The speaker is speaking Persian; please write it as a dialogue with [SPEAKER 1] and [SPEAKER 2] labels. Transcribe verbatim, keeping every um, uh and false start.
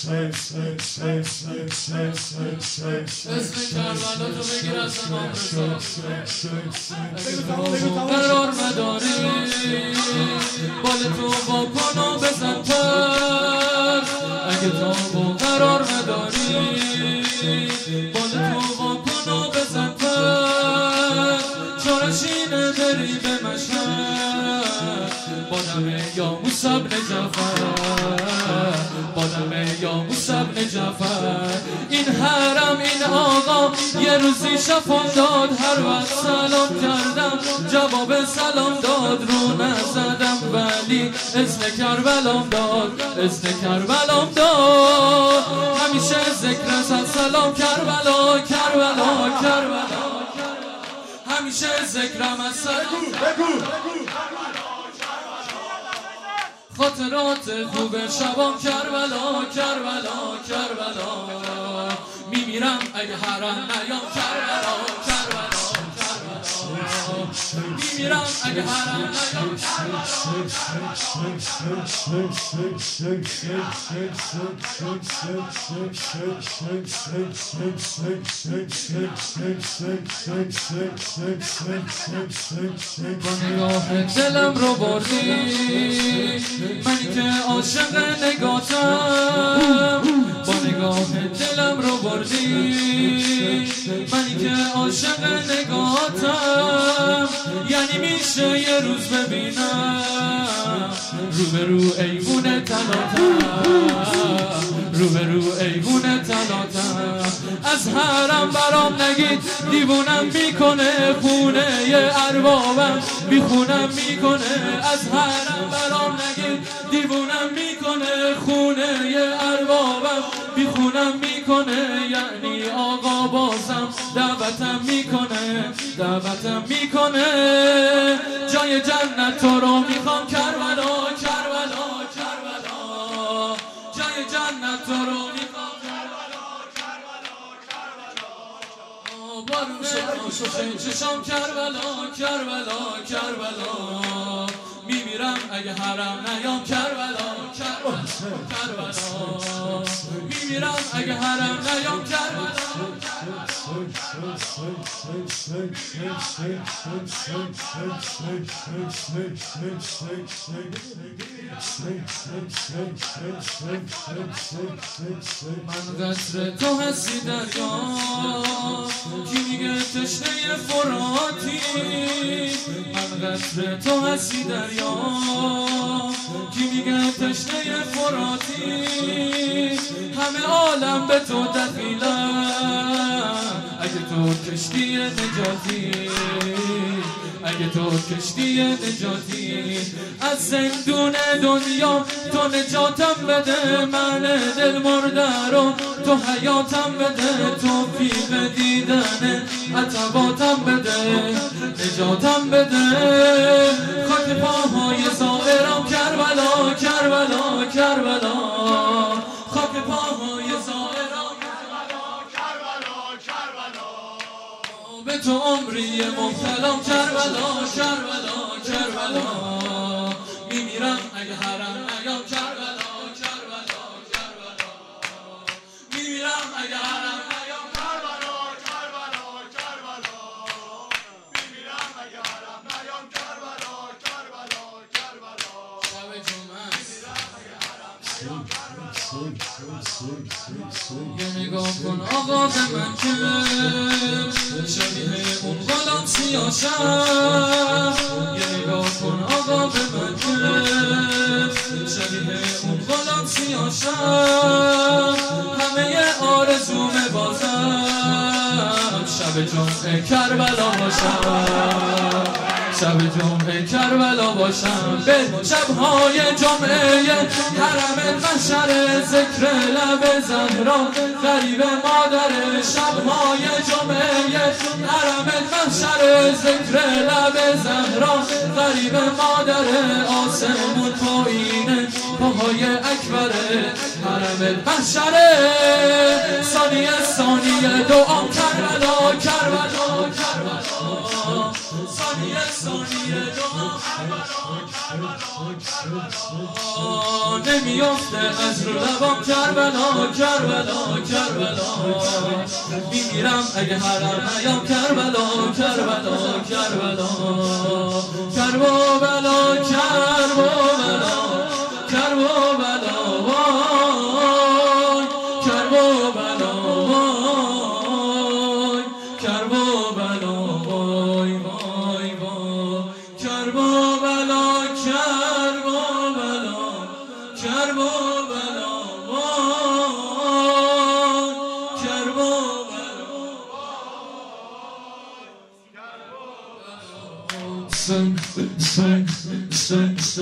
[SPEAKER 1] کربلا تو بگیر از امام رضا قرار مداری بال تو با کنو بزن پر اگه تو با قرار مداری بال تو با کنو بزن پر چارشینه بری به مشهد بادم یا موسی بن جعفر بادم یا موسی بن جعفر این حرم این آقا یه روزی شفام داد هر وقت سلام کردم جواب سلام داد رو نزدم ولی اسم کربلام داد اسم کربلام داد همیشه ذکر زد سلام کربلا کربلا کربلا همیشه ذکرم از سلام خاطرات خوب شبام کربلا کربلا کربلا میمیرم اگه حرم نیام کربلا کربلا کربلا میمیرم اگه حرم نیام با نگاه دلم رو بردی منی که عاشق نگاتم با نگاه دلم رو بردی منی که عاشق نگاتم یعنی میشه یه روز ببینم رو به رو ایوون تلاتم رو به رو ایوون تلاتم از حرم برام نگید دیوونم میکنه خونه ی اربابم بیخونم میکنه از حرم برام نگید دیوونم میکنه خونه ی اربابم بیخونم میکنه یعنی آقا بازم دعوتم میکنه دعوتم میکنه جای جنت تو رو میخوام کربلا کربلا کربلا جای جنت تو رو میخوام کربلا کربلا کربلا بارون عاشق چشام کربلا کربلا کربلا میمیرم اگه حرم نیام کربلا کربلا کربلا میمیرم اگه حرم نیام کربلا من قصر تو هستی دریا کی میگه تشنه فراتی من قصر تو هستی دریا کی میگه تشنه فراتی همه عالم به تو دخیلن اگه تو کشتی نجاتی اگه تو کشتی نجاتی از زندون دنیا تو نجاتم بده من دل مرده رو تو حیاتم بده توفیق دیدن عتباتم بده نجاتم بده خاک پاهای زائرم کربلا کربلا کربلا خاک پاهای زائرم به تو عمری مبتلام کربلا کربلا کربلا میمیرم اگه حرم نیام کربلا کربلا کربلا میمیرم اگه حرم نیام کربلا کربلا کربلا میمیرم اگه حرم نیام کربلا کربلا کربلا شب جمعه میمیرم اگه حرم نیام یه نگاه کن آقا به من که شبیه اون غلام سیاشم یه نگاه کن آقا به من که شبیه اون غلام سیاشم همه آرزوم بازم شب جمعه کربلا باشم شب جمعه کربلا باشم به شبهای جمعه حرم محشر ذکر لب زهرا غریب مادر شبهای جمعه حرم محشر ذکر لب زهرا غریب مادر آسمون پایین پاهای اکبر حرم محشر ثانیه ثانیه دعا کربلا کربلا کربلا ثانیه ثانیه دعا نمیافته از رو لبام کربلا کربلا کربلا میمیرم اگه هرم نیام کربلا کربلا کربلا کربلا کربلا کربلا وای کربلا وای کربلا وای وای وای کربلا کربلا کربلا وای کربلا